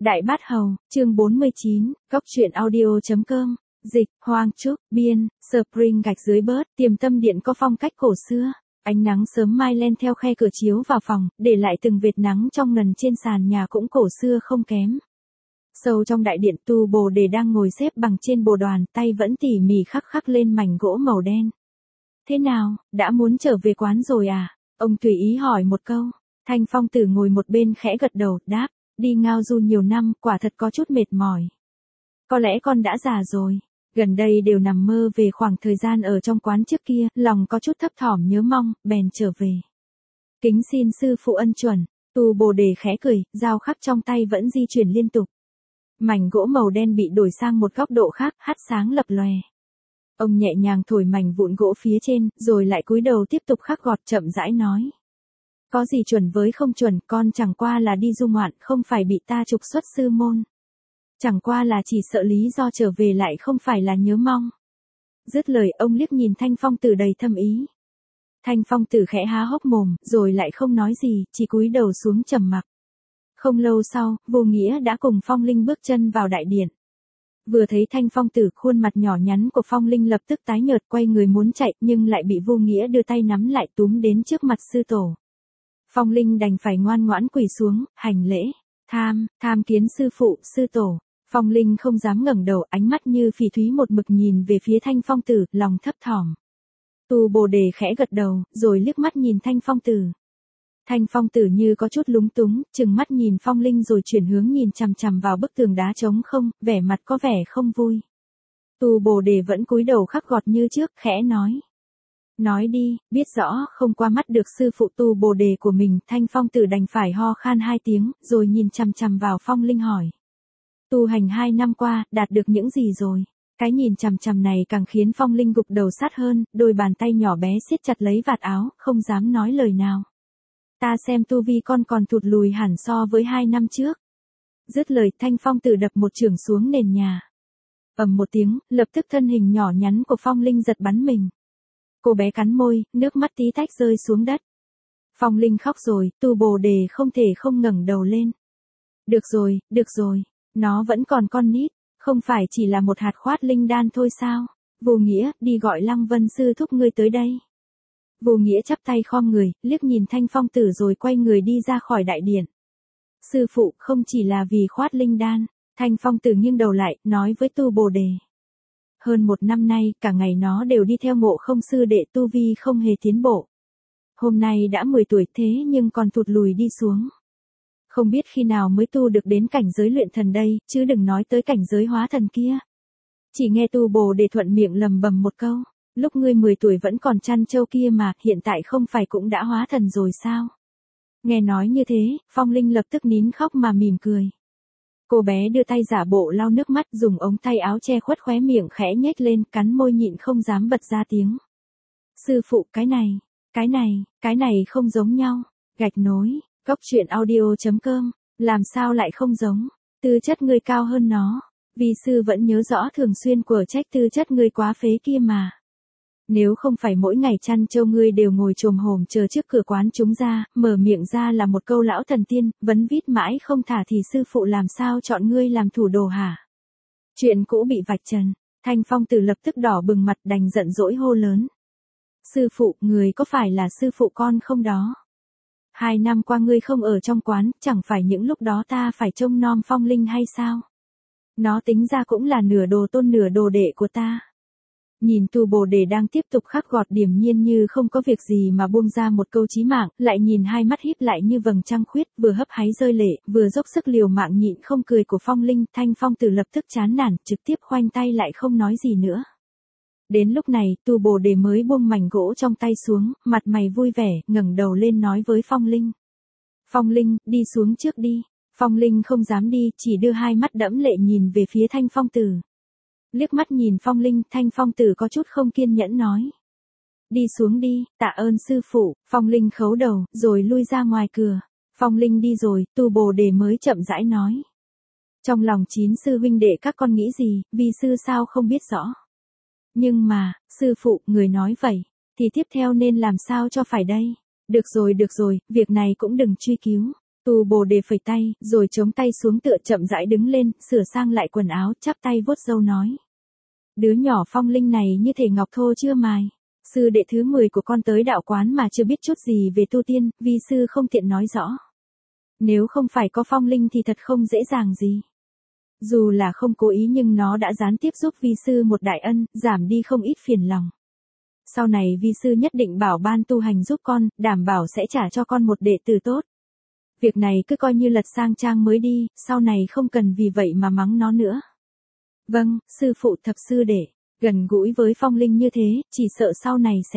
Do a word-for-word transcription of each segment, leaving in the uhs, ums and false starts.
Đại Bát Hầu, chương bốn mươi chín, Góc truyện audio.com, dịch, Hoang Trúc, biên, Spring gạch dưới bớt, Tiềm Tâm Điện có phong cách cổ xưa. Ánh nắng sớm mai len theo khe cửa chiếu vào phòng, để lại từng vệt nắng trong ngần trên sàn nhà cũng cổ xưa không kém. Sâu trong đại điện, Tu Bồ Đề đang ngồi xếp bằng trên bồ đoàn, tay vẫn tỉ mỉ khắc khắc lên mảnh gỗ màu đen. Thế nào, đã muốn trở về quán rồi à? Ông tùy ý hỏi một câu. Thanh Phong Tử ngồi một bên khẽ gật đầu, đáp, đi ngao du nhiều năm, quả thật có chút mệt mỏi. Có lẽ con đã già rồi. Gần đây đều nằm mơ về khoảng thời gian ở trong quán trước kia, lòng có chút thấp thỏm nhớ mong, bèn trở về. Kính xin sư phụ ân chuẩn. Tu Bồ Đề khẽ cười, dao khắc trong tay vẫn di chuyển liên tục. Mảnh gỗ màu đen bị đổi sang một góc độ khác, hắt sáng lập lòe. Ông nhẹ nhàng thổi mảnh vụn gỗ phía trên, rồi lại cúi đầu tiếp tục khắc gọt, chậm rãi nói. Có gì chuẩn với không chuẩn, con chẳng qua là đi du ngoạn, không phải bị ta trục xuất sư môn. Chẳng qua là chỉ sợ lý do trở về lại không phải là nhớ mong. Dứt lời, ông liếc nhìn Thanh Phong Tử đầy thâm ý. Thanh Phong Tử khẽ há hốc mồm, rồi lại không nói gì, chỉ cúi đầu xuống trầm mặc. Không lâu sau, Vô Nghĩa đã cùng Phong Linh bước chân vào đại điện. Vừa thấy Thanh Phong Tử, khuôn mặt nhỏ nhắn của Phong Linh lập tức tái nhợt, quay người muốn chạy, nhưng lại bị Vô Nghĩa đưa tay nắm lại, túm đến trước mặt sư tổ. Phong Linh đành phải ngoan ngoãn quỳ xuống, hành lễ. Tham, tham kiến sư phụ, sư tổ. Phong Linh không dám ngẩng đầu, ánh mắt như phỉ thúy một mực nhìn về phía Thanh Phong Tử, lòng thấp thỏm. Tu Bồ Đề khẽ gật đầu, rồi liếc mắt nhìn Thanh Phong Tử. Thanh Phong Tử như có chút lúng túng, chừng mắt nhìn Phong Linh rồi chuyển hướng nhìn chằm chằm vào bức tường đá trống không, vẻ mặt có vẻ không vui. Tu Bồ Đề vẫn cúi đầu khắc gọt như trước, khẽ nói. Nói đi, biết rõ không qua mắt được sư phụ Tu Bồ Đề của mình, Thanh Phong Tử đành phải ho khan hai tiếng, rồi nhìn chằm chằm vào Phong Linh hỏi. Tu hành hai năm qua, đạt được những gì rồi? Cái nhìn chằm chằm này càng khiến Phong Linh gục đầu sát hơn, đôi bàn tay nhỏ bé siết chặt lấy vạt áo, không dám nói lời nào. Ta xem tu vi con còn thụt lùi hẳn so với hai năm trước. Dứt lời, Thanh Phong Tử đập một chưởng xuống nền nhà. Ầm một tiếng, lập tức thân hình nhỏ nhắn của Phong Linh giật bắn mình. Cô bé cắn môi, nước mắt tí tách rơi xuống đất. Phong Linh khóc rồi, Tu Bồ Đề không thể không ngẩng đầu lên. Được rồi, được rồi, nó vẫn còn con nít, không phải chỉ là một hạt khoát linh đan thôi sao? Vô Nghĩa, đi gọi Lăng Vân sư thúc ngươi tới đây. Vô Nghĩa chắp tay khom người, liếc nhìn Thanh Phong Tử rồi quay người đi ra khỏi đại điện. Sư phụ, không chỉ là vì khoát linh đan. Thanh Phong Tử nghiêng đầu lại, nói với Tu Bồ Đề. Hơn một năm nay, cả ngày nó đều đi theo Ngộ Không sư đệ, tu vi không hề tiến bộ. Hôm nay đã mười tuổi thế nhưng còn thụt lùi đi xuống. Không biết khi nào mới tu được đến cảnh giới luyện thần đây, chứ đừng nói tới cảnh giới hóa thần kia. Chỉ nghe Tu Bồ Đề thuận miệng lầm bầm một câu, lúc ngươi mười tuổi vẫn còn chăn trâu kia mà, hiện tại không phải cũng đã hóa thần rồi sao? Nghe nói như thế, Phong Linh lập tức nín khóc mà mỉm cười. Cô bé đưa tay giả bộ lau nước mắt, dùng ống tay áo che khuất khóe miệng khẽ nhếch lên, cắn môi nhịn không dám bật ra tiếng. Sư phụ, cái này, cái này, cái này không giống nhau. Gạch nối, Góc truyện audio.com, làm sao lại không giống? Tư chất ngươi cao hơn nó. Vi sư vẫn nhớ rõ thường xuyên của trách tư chất ngươi quá phế kia mà. Nếu không phải mỗi ngày chăn trâu ngươi đều ngồi chồm hổm chờ trước cửa quán chúng ra, mở miệng ra là một câu lão thần tiên, vấn vít mãi không thả thì sư phụ làm sao chọn ngươi làm thủ đồ hả? Chuyện cũ bị vạch trần, Thanh Phong Tử lập tức đỏ bừng mặt, đành giận dỗi hô lớn. Sư phụ, người có phải là sư phụ con không đó? Hai năm qua ngươi không ở trong quán, chẳng phải những lúc đó ta phải trông nom Phong Linh hay sao? Nó tính ra cũng là nửa đồ tôn nửa đồ đệ của ta. Nhìn Tu Bồ Đề đang tiếp tục khắc gọt điềm nhiên như không có việc gì mà buông ra một câu chí mạng, lại nhìn hai mắt híp lại như vầng trăng khuyết, vừa hấp háy rơi lệ, vừa dốc sức liều mạng nhịn không cười của Phong Linh, Thanh Phong Tử lập tức chán nản, trực tiếp khoanh tay lại không nói gì nữa. Đến lúc này, Tu Bồ Đề mới buông mảnh gỗ trong tay xuống, mặt mày vui vẻ, ngẩng đầu lên nói với Phong Linh. Phong Linh, đi xuống trước đi. Phong Linh không dám đi, chỉ đưa hai mắt đẫm lệ nhìn về phía Thanh Phong Tử. Liếc mắt nhìn Phong Linh, Thanh Phong Tử có chút không kiên nhẫn nói. Đi xuống đi, tạ ơn sư phụ. Phong Linh khấu đầu, rồi lui ra ngoài cửa. Phong Linh đi rồi, Tu Bồ Đề mới chậm rãi nói. Trong lòng chín sư huynh đệ các con nghĩ gì, vì sư sao không biết rõ. Nhưng mà, sư phụ, người nói vậy, thì tiếp theo nên làm sao cho phải đây? Được rồi được rồi, việc này cũng đừng truy cứu. Tu Bồ Đề phẩy tay, rồi chống tay xuống tựa chậm rãi đứng lên, sửa sang lại quần áo, chắp tay vuốt râu nói. Đứa nhỏ Phong Linh này như thể ngọc thô chưa mài. Sư đệ thứ mười của con tới đạo quán mà chưa biết chút gì về tu tiên, vi sư không tiện nói rõ. Nếu không phải có Phong Linh thì thật không dễ dàng gì. Dù là không cố ý nhưng nó đã gián tiếp giúp vi sư một đại ân, giảm đi không ít phiền lòng. Sau này vi sư nhất định bảo ban tu hành giúp con, đảm bảo sẽ trả cho con một đệ tử tốt. Việc này cứ coi như lật sang trang mới đi, sau này không cần vì vậy mà mắng nó nữa. Vâng, sư phụ thập sư đệ, gần gũi với Phong Linh như thế, chỉ sợ sau này sẽ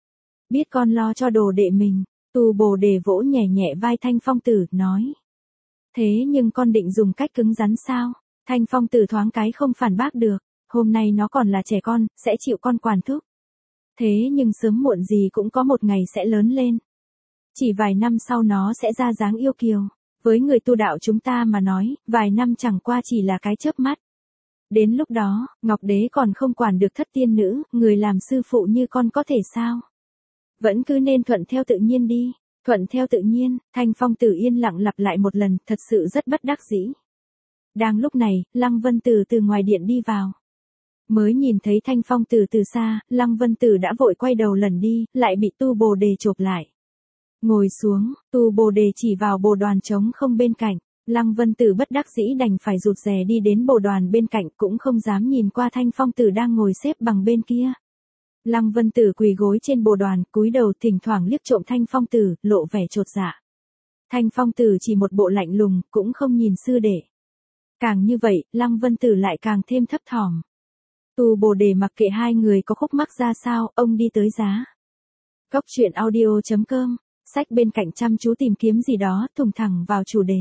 biết con lo cho đồ đệ mình. Tu Bồ Đề vỗ nhẹ nhẹ vai Thanh Phong Tử, nói. Thế nhưng con định dùng cách cứng rắn sao? Thanh Phong Tử thoáng cái không phản bác được, hôm nay nó còn là trẻ con, sẽ chịu con quản thúc. Thế nhưng sớm muộn gì cũng có một ngày sẽ lớn lên. Chỉ vài năm sau nó sẽ ra dáng yêu kiều. Với người tu đạo chúng ta mà nói, vài năm chẳng qua chỉ là cái chớp mắt. Đến lúc đó, Ngọc Đế còn không quản được thất tiên nữ, người làm sư phụ như con có thể sao? Vẫn cứ nên thuận theo tự nhiên đi. Thuận theo tự nhiên, Thanh Phong Tử yên lặng lặp lại một lần, thật sự rất bất đắc dĩ. Đang lúc này, Lăng Vân Tử từ ngoài điện đi vào. Mới nhìn thấy Thanh Phong Tử từ xa, Lăng Vân Tử đã vội quay đầu lần đi, lại bị Tu Bồ Đề chộp lại. Ngồi xuống, Tu Bồ Đề chỉ vào bồ đoàn trống không bên cạnh. Lăng Vân Tử bất đắc dĩ đành phải rụt rè đi đến bồ đoàn bên cạnh, cũng không dám nhìn qua Thanh Phong Tử đang ngồi xếp bằng bên kia. Lăng Vân Tử quỳ gối trên bồ đoàn, cúi đầu thỉnh thoảng liếc trộm Thanh Phong Tử, lộ vẻ chột dạ. Thanh Phong Tử chỉ một bộ lạnh lùng, cũng không nhìn sư đệ. Càng như vậy, Lăng Vân Tử lại càng thêm thấp thỏm. Tu Bồ Đề mặc kệ hai người có khúc mắc ra sao, ông đi tới giá. Góc truyện audio chấm com, sách bên cạnh chăm chú tìm kiếm gì đó, thùng thẳng vào chủ đề.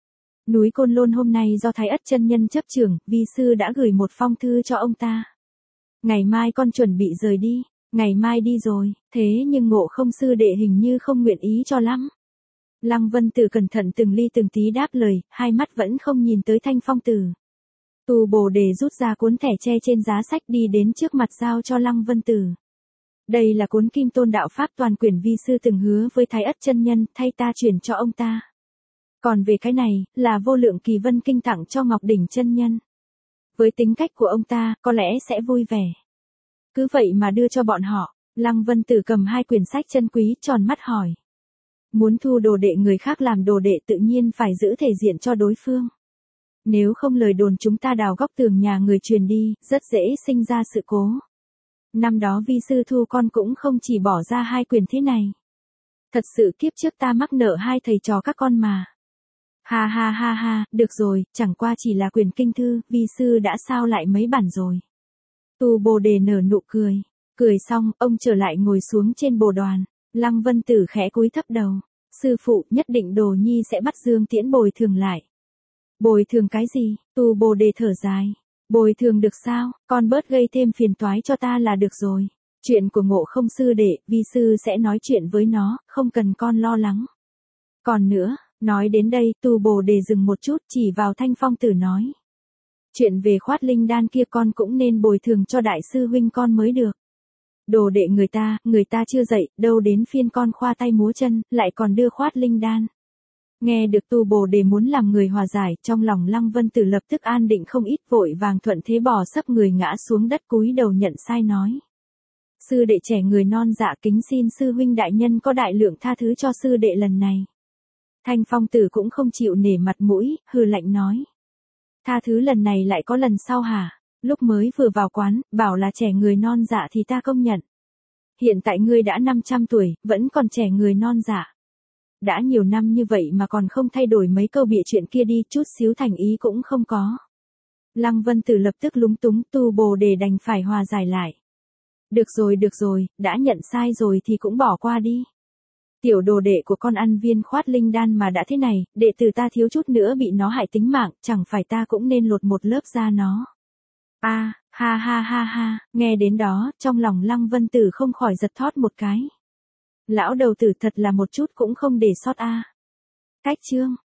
Núi Côn Lôn hôm nay do Thái Ất chân nhân chấp trưởng, vi sư đã gửi một phong thư cho ông ta. Ngày mai con chuẩn bị rời đi. Ngày mai đi rồi, thế nhưng Ngộ Không sư đệ hình như không nguyện ý cho lắm. Lăng Vân Tử cẩn thận từng ly từng tí đáp lời, hai mắt vẫn không nhìn tới Thanh Phong Tử. Tu Bồ Đề rút ra cuốn thẻ tre trên giá sách đi đến trước mặt giao cho Lăng Vân Tử. Đây là cuốn Kim Tôn Đạo Pháp toàn quyển vi sư từng hứa với Thái Ất chân nhân, thay ta chuyển cho ông ta. Còn về cái này, là Vô Lượng Kỳ Vân Kinh tặng cho Ngọc Đỉnh chân nhân. Với tính cách của ông ta, có lẽ sẽ vui vẻ. Cứ vậy mà đưa cho bọn họ. Lăng Vân Tử cầm hai quyển sách chân quý, tròn mắt hỏi. Muốn thu đồ đệ người khác làm đồ đệ tự nhiên phải giữ thể diện cho đối phương. Nếu không lời đồn chúng ta đào góc tường nhà người truyền đi, rất dễ sinh ra sự cố. Năm đó vi sư thu con cũng không chỉ bỏ ra hai quyển thế này. Thật sự kiếp trước ta mắc nợ hai thầy trò các con mà. Ha ha ha ha, được rồi, chẳng qua chỉ là quyển kinh thư, vi sư đã sao lại mấy bản rồi. Tu Bồ Đề nở nụ cười. Cười xong, ông trở lại ngồi xuống trên bồ đoàn. Lăng Vân Tử khẽ cúi thấp đầu. Sư phụ, nhất định Đồ Nhi sẽ bắt Dương Tiễn bồi thường lại. Bồi thường cái gì? Tu Bồ Đề thở dài. Bồi thường được sao, con bớt gây thêm phiền toái cho ta là được rồi. Chuyện của Ngộ Không sư đệ, vi sư sẽ nói chuyện với nó, không cần con lo lắng. Còn nữa, nói đến đây, Tu Bồ Đề dừng một chút, chỉ vào Thanh Phong Tử nói. Chuyện về khoát linh đan kia con cũng nên bồi thường cho đại sư huynh con mới được. Đồ đệ người ta, người ta chưa dậy, đâu đến phiên con khoa tay múa chân, lại còn đưa khoát linh đan. Nghe được Tu Bồ Đề muốn làm người hòa giải, trong lòng Lăng Vân Tử lập tức an định không ít, vội vàng thuận thế bỏ sấp người ngã xuống đất cúi đầu nhận sai nói. Sư đệ trẻ người non dạ kính xin sư huynh đại nhân có đại lượng tha thứ cho sư đệ lần này. Thanh Phong Tử cũng không chịu nể mặt mũi, hừ lạnh nói. Tha thứ lần này lại có lần sau hả? Lúc mới vừa vào quán, bảo là trẻ người non dạ thì ta công nhận. Hiện tại ngươi đã năm trăm tuổi, vẫn còn trẻ người non dạ. Đã nhiều năm như vậy mà còn không thay đổi mấy câu bịa chuyện kia đi, chút xíu thành ý cũng không có. Lăng Vân Tử lập tức lúng túng, Tu Bồ Đề đành phải hòa giải lại. Được rồi được rồi, đã nhận sai rồi thì cũng bỏ qua đi. Tiểu đồ đệ của con ăn viên khoát linh đan mà đã thế này, đệ tử ta thiếu chút nữa bị nó hại tính mạng, chẳng phải ta cũng nên lột một lớp da nó. A, à, ha ha ha ha, nghe đến đó, trong lòng Lăng Vân Tử không khỏi giật thót một cái. Lão đầu tử thật là một chút cũng không để sót a. À. Cách chương